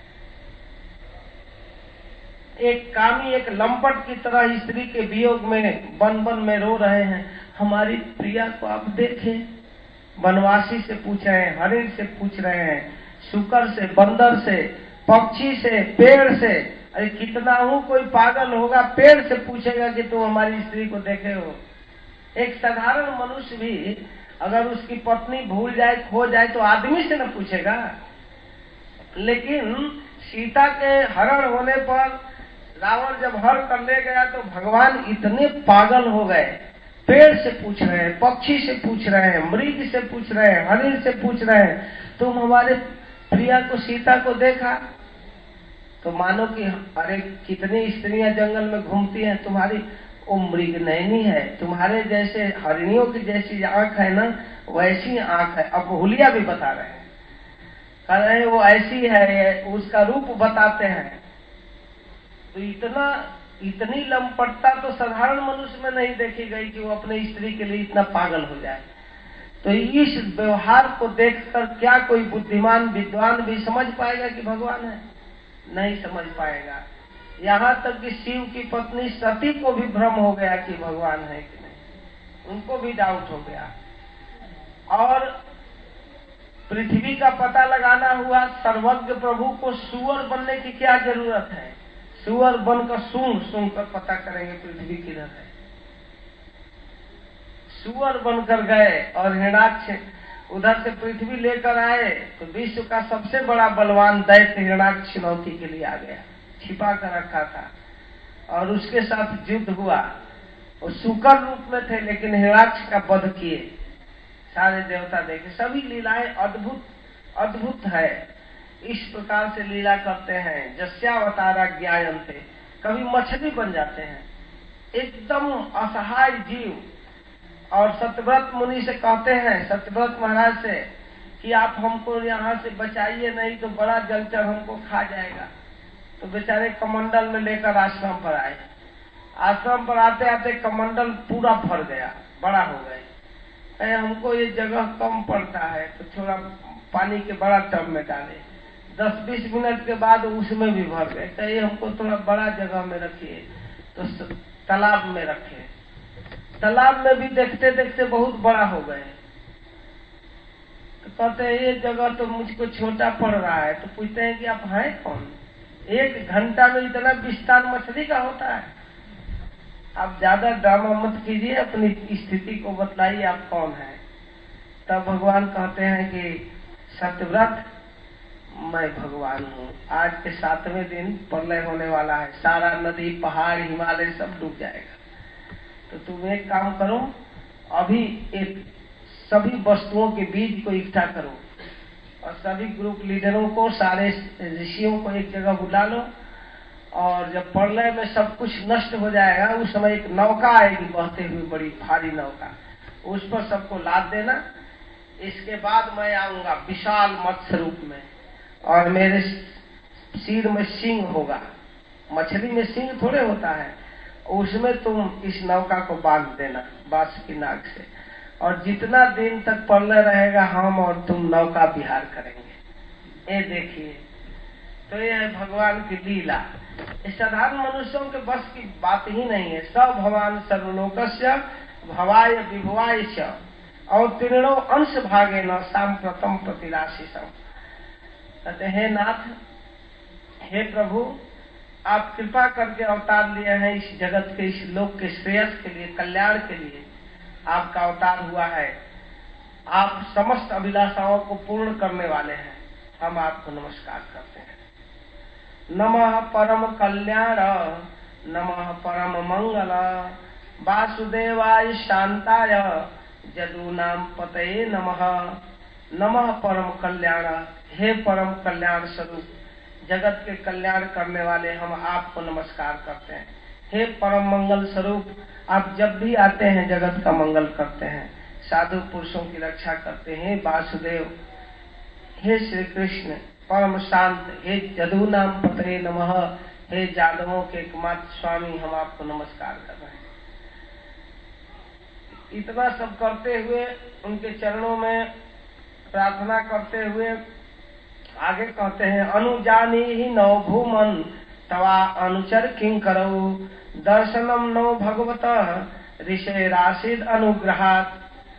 एक कामी एक लंपट की तरह स्त्री के वियोग में बन बन में रो रहे हैं। हमारी प्रिया को आप देखें, वनवासी से पूछ रहे हैं, हरिण से पूछ रहे हैं, शुकर से, बंदर से, पक्षी से, पेड़ से। अरे कितना हूँ, कोई पागल होगा पेड़ से पूछेगा कि तुम हमारी स्त्री को देखे हो। एक साधारण मनुष्य भी अगर उसकी पत्नी भूल जाए, खो जाए तो आदमी से न पूछेगा। लेकिन सीता के हरण होने पर रावण जब हर कर ले गया तो भगवान इतने पागल हो गए, पेड़ से पूछ रहे हैं, पक्षी से पूछ रहे हैं, मृग से पूछ रहे हैं, हरिण से पूछ रहे हैं, तुम हमारे प्रिया को सीता को देखा? तो मानो कि अरे कितनी स्त्रियां जंगल में घूमती हैं, तुम्हारी वो मृग नयनी है, तुम्हारे जैसे हरिणियों की जैसी आंख है ना, वैसी आंख है। अब हुलिया भी बता रहे हैं, कह रहे हैं वो ऐसी है, उसका रूप बताते हैं। तो इतना इतनी लंपटता तो साधारण मनुष्य में नहीं देखी गई कि वो अपने स्त्री के लिए इतना पागल हो जाए। तो इस व्यवहार को देखकर क्या कोई बुद्धिमान विद्वान भी समझ पाएगा कि भगवान है? नहीं समझ पाएगा। यहाँ तक कि शिव की पत्नी सती को भी भ्रम हो गया कि भगवान है कि नहीं, उनको भी डाउट हो गया। और पृथ्वी का पता लगाना हुआ, सर्वज्ञ प्रभु को सुअर बनने की क्या जरूरत है? सुअर बनकर सूंघ सूंघ कर पता करेंगे पृथ्वी किधर है। सुअर बनकर गए और हिरणाक्ष उधर से पृथ्वी लेकर आए तो विश्व का सबसे बड़ा बलवान दैत्य हिरणाक्ष चुनौती के लिए आ गया, छिपा कर रखा था और उसके साथ युद्ध हुआ। वो शुकर रूप में थे, लेकिन हिरण्याक्ष का वध किए, सारे देवता देखे। सभी लीलाएं अद्भुत अद्भुत है। इस प्रकार से लीला करते हैं। जस्यावतारा ज्ञायन थे, कभी मछली बन जाते हैं, एकदम असहाय जीव। और सत्यव्रत मुनि से कहते हैं, सत्यव्रत महाराज से, कि आप हमको यहाँ से बचाइए, नहीं तो बड़ा जलचर हमको खा जाएगा। तो बेचारे कमंडल में लेकर आश्रम पर आए। आश्रम पर आते आते कमंडल पूरा भर गया, बड़ा हो गए। कहे हमको ये जगह कम पड़ता है, तो थोड़ा पानी के बड़ा टब में डाले। दस बीस मिनट के बाद उसमें भी भर गए। कहे हमको थोड़ा बड़ा जगह में रखिए, तो तालाब में रखे। तालाब में भी देखते देखते बहुत बड़ा हो गए। तो कहते हैं ये जगह तो मुझको छोटा पड़ रहा है। तो पूछते हैं कि आप हैं कौन? एक घंटा में इतना विस्तार मछली का होता है। आप ज्यादा ड्रामा मत कीजिए, अपनी स्थिति को बतलाइए आप कौन है। तब भगवान कहते हैं कि सत्यव्रत, मैं भगवान हूँ। आज के सातवें दिन प्रलय होने वाला है, सारा नदी पहाड़ हिमालय सब डूब जाएगा। तो तुम एक काम करो, अभी एक सभी वस्तुओं के बीज को इकट्ठा करो और सभी ग्रुप लीडरों को, सारे ऋषियों को एक जगह बुला लो, और जब प्रलय में सब कुछ नष्ट हो जाएगा, उस समय एक नौका आएगी बहते हुए, बड़ी भारी नौका, उस पर सबको लाद देना। इसके बाद मैं आऊंगा विशाल मत्स्य रूप में, और मेरे सिर में सिंह होगा। मछली में सिंह थोड़े होता है, उसमें तुम इस नौका को बांध देना बांस की नाक से, और जितना दिन तक प्रलय रहेगा हम और तुम नौका विहार करेंगे। ये देखिए, तो ये है भगवान की लीला। इस साधारण मनुष्यों के बस की बात ही नहीं है। सब भगवान सर्वलोकस्य भवाय विभवाय च और तीर्णो अंश भागे न सांप्रतम प्रतिराशिषम। कहते हे नाथ, हे प्रभु, आप कृपा करके अवतार लिए हैं इस जगत के, इस लोक के श्रेयस के लिए, कल्याण के लिए आपका अवतार हुआ है। आप समस्त अभिलाषाओं को पूर्ण करने वाले हैं। हम आपको नमस्कार करते हैं। नमः परम कल्याण, नमः परम मंगल, वासुदेवाय शांताय, जदूनाम पतये नमः। नमः परम कल्याण, हे परम कल्याण स्वरूप, जगत के कल्याण करने वाले, हम आपको नमस्कार करते हैं। हे परम मंगल स्वरूप, आप जब भी आते हैं जगत का मंगल करते हैं, साधु पुरुषों की रक्षा करते हैं। वासुदेव, हे श्री कृष्ण परम शांत, हे जदू नाम पतये नमः, हे जादवों के एकमात्र स्वामी, हम आपको नमस्कार कर रहे हैं। इतना सब करते हुए उनके चरणों में प्रार्थना करते हुए आगे कहते हैं, अनुजानी ही नौ भूमन तवा अनुचर किं करऊ, दर्शनम नौ भगवत ऋषे राशिद अनुग्रहात।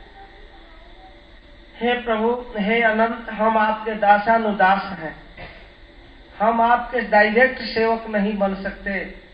हे प्रभु, हे अनंत, हम आपके दासानुदास हैं। हम आपके डायरेक्ट सेवक नहीं बन सकते।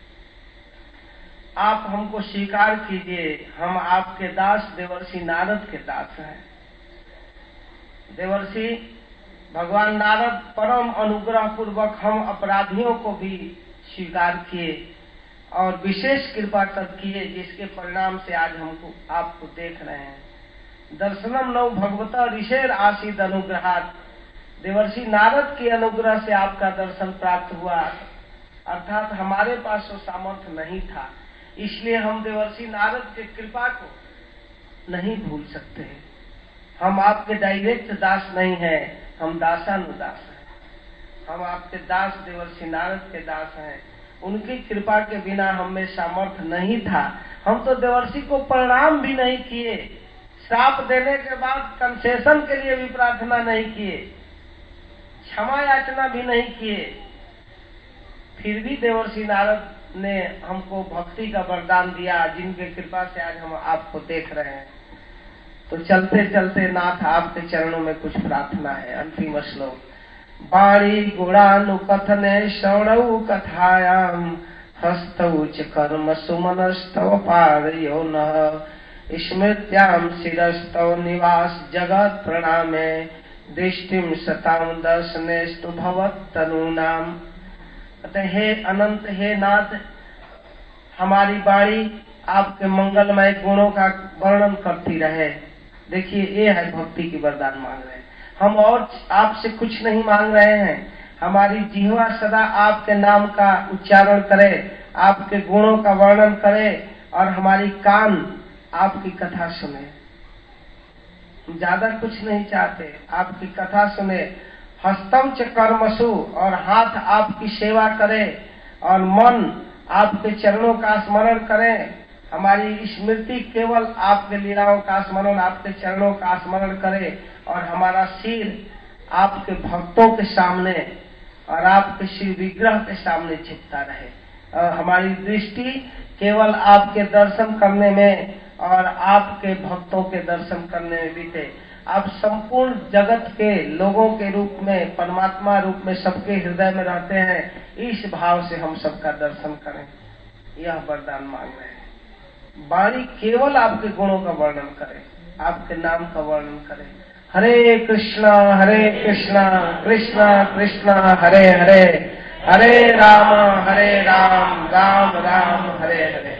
आप हमको स्वीकार कीजिए। हम आपके दास देवर्षि नारद के दास हैं। देवर्षि भगवान नारद परम अनुग्रह पूर्वक हम अपराधियों को भी स्वीकार किए और विशेष कृपा तब किए, जिसके परिणाम से आज हमको आपको देख रहे हैं। दर्शनम नौ भगवता ऋषेर आशीद अनुग्रहात, देवर्षि नारद के अनुग्रह से आपका दर्शन प्राप्त हुआ। अर्थात हमारे पास वो सामर्थ्य नहीं था, इसलिए हम देवर्षि नारद की कृपा को नहीं भूल सकते। हम आपके डायरेक्ट दास नहीं हैं, हम दासानुदास हैं। हम आपके दास देवर्षि नारद के दास हैं। उनकी कृपा के बिना हमें सामर्थ्य नहीं था। हम तो देवर्षि को प्रणाम भी नहीं किए, श्राप देने के बाद कंसेशन के लिए भी प्रार्थना नहीं किए, क्षमा याचना भी नहीं किए। फिर भी देवर्षि नारद ने हमको भक्ति का वरदान दिया, जिनके कृपा से आज हम आपको देख रहे हैं। तो चलते चलते नाथ आपके चरणों में कुछ प्रार्थना है। अंतिम श्लोक, बाणी गुणानुकथने श्रवणौ कथायाम, हस्तौ च कर्म सुमनस्तव पारयो नः, स्मृत्याम शिरस्तव निवास जगत प्रणामे, दृष्टिम सताम दर्शनेस्तु भवत तनूनाम। हे अनंत, हे नाथ, हमारी वाणी आपके मंगलमय गुणों का वर्णन करती रहे। देखिए, ये है भक्ति की वरदान मांग रहे हैं हम, और आपसे कुछ नहीं मांग रहे हैं। हमारी जिह्वा सदा आपके नाम का उच्चारण करे, आपके गुणों का वर्णन करे, और हमारी कान आपकी कथा सुने। ज्यादा कुछ नहीं चाहते, आपकी कथा सुने। हस्तम च कर्मसु, और हाथ आपकी सेवा करे, और मन आपके चरणों का स्मरण करे। हमारी स्मृति केवल आपके लीलाओं का स्मरण, आपके चरणों का स्मरण करे, और हमारा सिर आपके भक्तों के सामने और आपके शिव विग्रह के सामने झुकता रहे, और हमारी दृष्टि केवल आपके दर्शन करने में और आपके भक्तों के दर्शन करने में बीते। आप संपूर्ण जगत के लोगों के रूप में, परमात्मा रूप में सबके हृदय में रहते हैं। इस भाव से हम सबका दर्शन करें, यह वरदान मांग रहे हैं। वाणी केवल आपके गुणों का वर्णन करे, आपके नाम का वर्णन करे। हरे कृष्णा हरे कृष्णा कृष्णा कृष्णा हरे हरे, हरे राम हरे राम राम राम हरे हरे।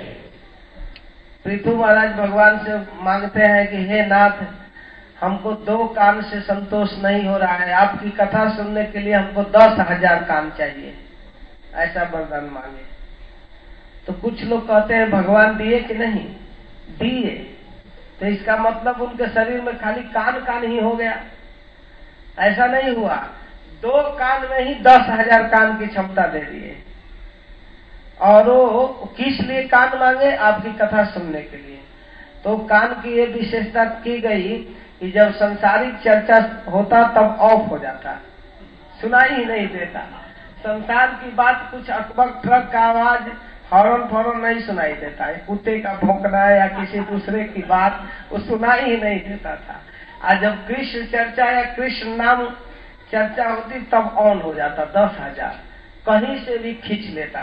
पृथु महाराज भगवान से मांगते हैं कि हे नाथ, हमको दो कान से संतोष नहीं हो रहा है, आपकी कथा सुनने के लिए हमको दस हजार कान चाहिए, ऐसा वरदान मांगे। तो कुछ लोग कहते हैं भगवान दिए कि नहीं दिए, तो इसका मतलब उनके शरीर में खाली कान कान ही हो गया, ऐसा नहीं हुआ। दो कान में ही दस हजार कान की क्षमता दे दिए। और वो किस लिए कान मांगे? आपकी कथा सुनने के लिए। तो कान की ये विशेषता की गई कि जब संसारिक चर्चा होता तब ऑफ हो जाता, सुनाई ही नहीं देता। संसार की बात, कुछ अकबक ट्रक का आवाज, हॉर्न फॉर्न नहीं सुनाई देता है, कुत्ते का भौंकना या किसी दूसरे की बात वो सुनाई ही नहीं देता था। आज जब कृष्ण चर्चा या कृष्ण नाम चर्चा होती तब ऑन हो जाता, दस हजार कहीं से भी खींच लेता।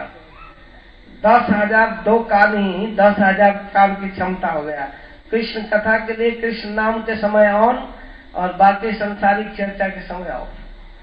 दस हजार दो कान ही दस हजार कान की क्षमता हो गया। कृष्ण कथा के लिए कृष्ण नाम के समय ऑन, और बाकी संसारिक चर्चा के समय ऑफ,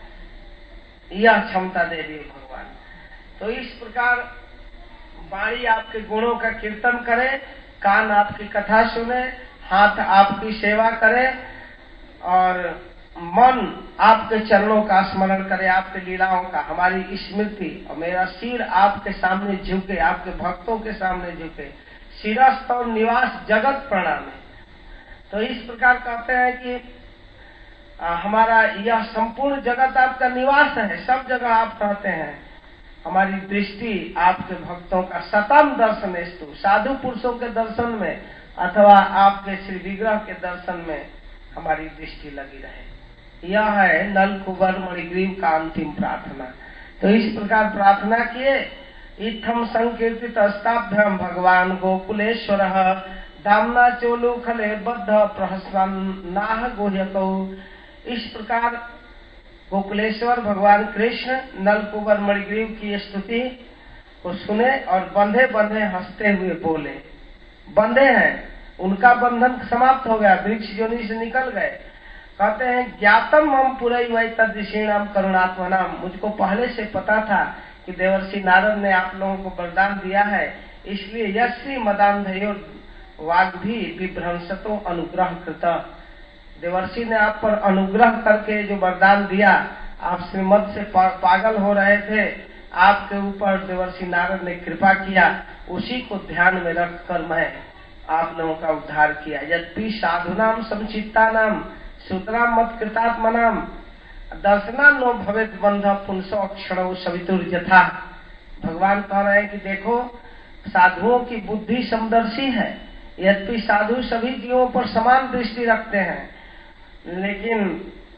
यह क्षमता दे दी भगवान। तो इस प्रकार वाणी आपके गुणों का कीर्तन करे, कान आपकी कथा सुने, हाथ आपकी सेवा करे, और मन आपके चरणों का स्मरण करे, आपके लीलाओं का, हमारी स्मृति, और मेरा सिर आपके सामने झुके, आपके भक्तों के सामने झुके। शिरस्त और निवास जगत प्रणाम है। तो इस प्रकार कहते हैं कि आ, हमारा यह संपूर्ण जगत आपका निवास है, सब जगह आप रहते हैं। हमारी दृष्टि आपके भक्तों का सतम दर्शन स्तु, साधु पुरुषों के दर्शन में अथवा आपके श्री विग्रह के दर्शन में हमारी दृष्टि लगी रहे। यह है नल कुबर मणिग्रीव का अंतिम प्रार्थना। तो इस प्रकार प्रार्थना किए। इत्थम संकीर्तित अस्ताभ्यम भगवान गोकुलेश्वर दामना चोलु खले बद्ध प्रहसन नाह गोह्यकौ। इस प्रकार गोकुलेश्वर भगवान कृष्ण नलकुबर मणिग्रीव की स्तुति को सुने और बंधे बंधे हंसते हुए बोले। बंधे हैं, उनका बंधन समाप्त हो गया, वृक्ष योनि से निकल गए। कहते हैं ज्ञातम हम पुरई वही तदृषीणाम करुणात्मनाम, मुझको पहले से पता था कि देवर्षि नारद ने आप लोगों को वरदान दिया है, इसलिए यश्री मदान्धयो वाग भी विभ्रंशतो अनुग्रह कृता। देवर्षि ने आप पर अनुग्रह करके जो वरदान दिया, आप श्रीमद से पागल हो रहे थे, आपके ऊपर देवर्षि नारद ने कृपा किया, उसी को ध्यान में रखकर मैं आप लोगों का उद्धार किया। यद्यपि साधुनाम समचित्ता नाम सूत्राम मत कृतात्मनाम दर्शना नो भवेत बंध पुंसो अक्षण सवितुर यथा। भगवान कह रहे हैं कि देखो, साधुओं की बुद्धि समदर्शी है, यद्यपि साधु सभी जीवों पर समान दृष्टि रखते हैं, लेकिन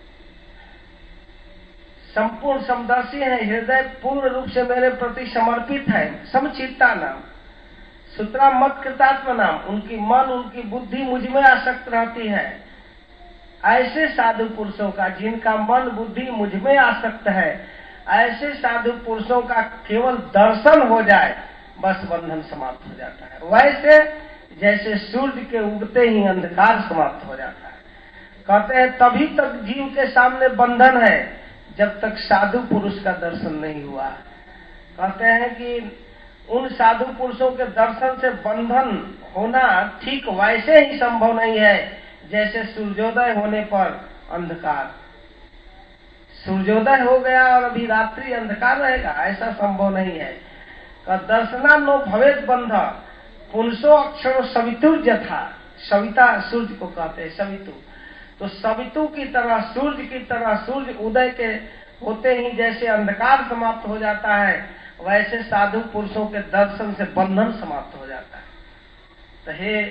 संपूर्ण समदर्शी है, हृदय पूर्ण रूप से मेरे प्रति समर्पित है। समचित्ता नाम सूत्रा मत कृतात्म नाम, उनकी मन उनकी बुद्धि मुझ में आसक्त रहती है। ऐसे साधु पुरुषों का जिनका मन बुद्धि मुझ में आसक्त है, ऐसे साधु पुरुषों का केवल दर्शन हो जाए बस बंधन समाप्त हो जाता है। वैसे जैसे सूर्य के उगते ही अंधकार समाप्त हो जाता है। कहते हैं तभी तक जीव के सामने बंधन है जब तक साधु पुरुष का दर्शन नहीं हुआ। कहते हैं कि उन साधु पुरुषों के दर्शन से बंधन होना ठीक वैसे ही संभव नहीं है जैसे सूर्योदय होने पर अंधकार। सूर्योदय हो गया और अभी रात्रि अंधकार रहेगा, ऐसा संभव नहीं है। दर्शना नो भवेद बंध पुंसो अक्षरो सवितु यथा। सविता सूर्य को कहते हैं, सवितु। तो सवितु की तरह, सूर्य की तरह, सूर्य उदय के होते ही जैसे अंधकार समाप्त हो जाता है, वैसे साधु पुरुषों के दर्शन से बंधन समाप्त हो जाता है। तो हे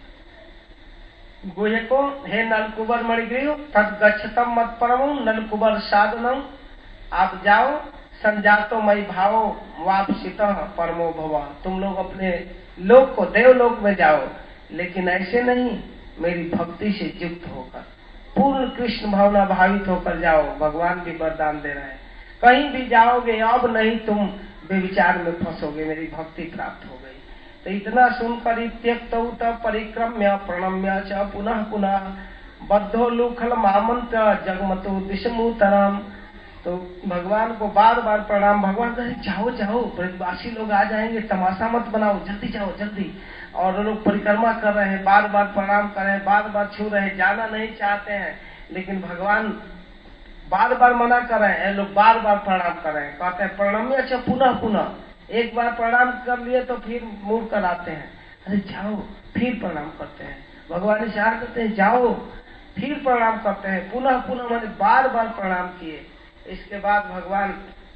गुह्यको, हे नलकुबर मणिग्रीव, तद गच्छतम मत परमं नलकुबर साधनम। आप जाओ, संजातो मई भावो वापसितः परमो भव। तुम लोग अपने लोक को, देवलोक में जाओ, लेकिन ऐसे नहीं, मेरी भक्ति से युक्त होकर, पूर्ण कृष्ण भावना भावित होकर जाओ। भगवान भी वरदान दे रहे हैं, कहीं भी जाओगे अब नहीं तुम बेविचार में फंसोगे, मेरी भक्ति प्राप्त हो गई। तो इतना सुनकर इत्यक्त परिक्रम्य प्रणम्य च पुनः पुनः बद्धो लूखल मामंत्र जगमतो दिशमूतरम। तो भगवान को बार बार प्रणाम। भगवान कहे जाओ जाओ, ब्रजवासी लोग आ जाएंगे, तमाशा मत बनाओ, जल्दी जाओ जल्दी। और लोग परिक्रमा कर रहे हैं, बार बार प्रणाम कर रहे हैं, बार बार छू रहे हैं, जाना नहीं चाहते हैं, लेकिन भगवान बार बार मना कर रहे हैं, लोग बार बार प्रणाम कर रहे हैं। कहते हैं प्रणम्य अच्छा पुनः पुनः, एक बार प्रणाम कर लिए तो फिर मुड़ कर आते हैं, अरे जाओ, फिर प्रणाम करते हैं। भगवान इशारा करते हैं जाओ, फिर प्रणाम करते हैं, पुनः पुनः, मैंने बार बार प्रणाम किए। इसके बाद भगवान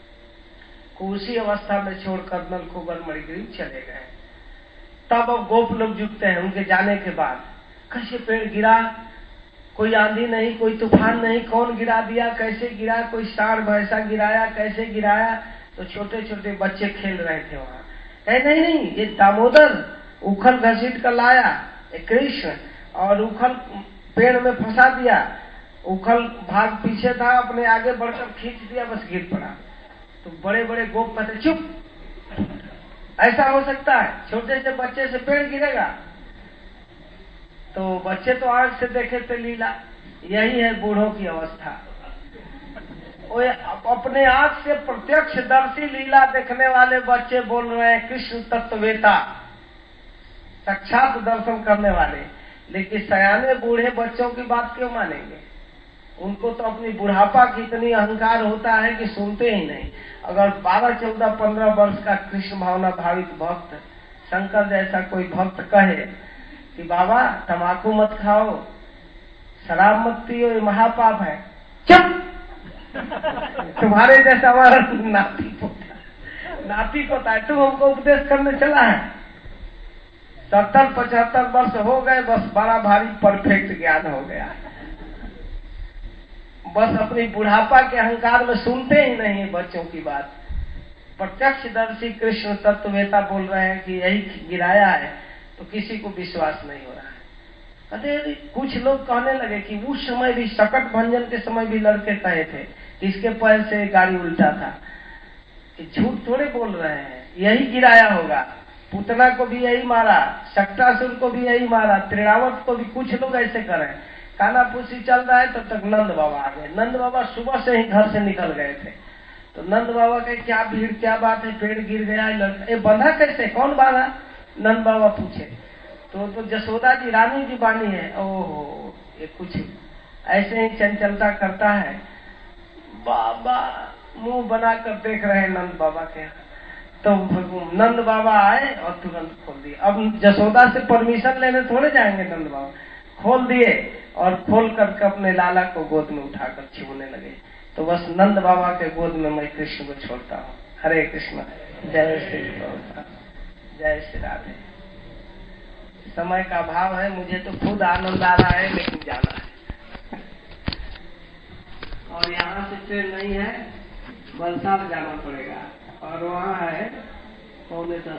को उसी अवस्था में छोड़कर नलकुबर मणिग्रीव चले गए। तब अब गोप लोग जुटते हैं उनके जाने के बाद। कैसे पेड़ गिरा, कोई आंधी नहीं, कोई तूफान नहीं, कौन गिरा दिया, कैसे गिरा, कोई सांड भैंसा गिराया, कैसे गिराया। तो छोटे छोटे बच्चे खेल रहे थे वहाँ। है नहीं नहीं, ये दामोदर उखल घसीट कर लाया, कृष्ण, और उखल पेड़ में फंसा दिया। उखल भाग पीछे था, अपने आगे बढ़कर खींच दिया, बस गिर पड़ा। तो बड़े बड़े गोप कहते चुप, ऐसा हो सकता है, छोटे से बच्चे से पेड़ गिरेगा। तो बच्चे तो आंख से देखे थे लीला, यही है बूढ़ों की अवस्था। वो अपने आंख से प्रत्यक्षदर्शी लीला देखने वाले बच्चे बोल रहे हैं कृष्ण तत्ववेता, साक्षात दर्शन करने वाले। लेकिन सयाने बूढ़े बच्चों की बात क्यों मानेंगे? उनको तो अपनी बुढ़ापा की इतनी अहंकार होता है कि सुनते ही नहीं। अगर बारह चौदह पंद्रह वर्ष का कृष्ण भावना भावित भक्त, शंकर जैसा कोई भक्त कहे कि बाबा तम्बाकू मत खाओ, शराब मत पियो, ये महापाप है, चुप, तुम्हारे जैसा हमारा नाती पोता नाती पोता है, तुम हमको उपदेश करने चला है। सत्तर पचहत्तर वर्ष हो गए, बस बड़ा भारी परफेक्ट ज्ञान हो गया, बस अपनी बुढ़ापा के अहंकार में सुनते ही नहीं है बच्चों की बात। प्रत्यक्षदर्शी कृष्ण तत्ववेता बोल रहे हैं कि यही गिराया है, तो किसी को विश्वास नहीं हो रहा है। कहते कुछ लोग कहने लगे कि उस समय भी, सकट भंजन के समय भी लड़के कहे थे कि इसके पैर से गाड़ी उल्टा था, कि झूठ थोड़े बोल रहे हैं, यही गिराया होगा। पुतना को भी यही मारा, शक्टासुर को भी यही मारा, त्रिणावत को भी। कुछ लोग ऐसे करें, काना फूसी चल रहा है, तब तक नंद बाबा आ गए। नंद बाबा सुबह से ही घर से निकल गए थे। तो नंद बाबा के क्या भीड़, क्या बात है, पेड़ गिर गया, लड़का ये बंधा कैसे, कौन बांधा? नंद बाबा पूछे तो तो जसोदा जी रानी जी बानी है। ओहो, ये कुछ ऐसे ही चंचलता करता है। बाबा मुंह बनाकर देख रहे हैं नंद बाबा के। तो नंद बाबा आए और तुरंत खोल दिए। अब जसोदा से परमिशन लेने थोड़े जाएंगे नंद बाबा, खोल दिए और खोल करके अपने लाला को गोद में उठाकर छूने लगे। तो बस नंद बाबा के गोद में मैं कृष्ण को छोड़ता हूँ। हरे कृष्ण, जय श्री कृष्ण, जय श्री राधे। समय का अभाव है, मुझे तो खुद आनंद आ रहा है, लेकिन जाना है। और यहाँ से ट्रेन नहीं है, वलसाड जाना पड़ेगा, और वहाँ है पौने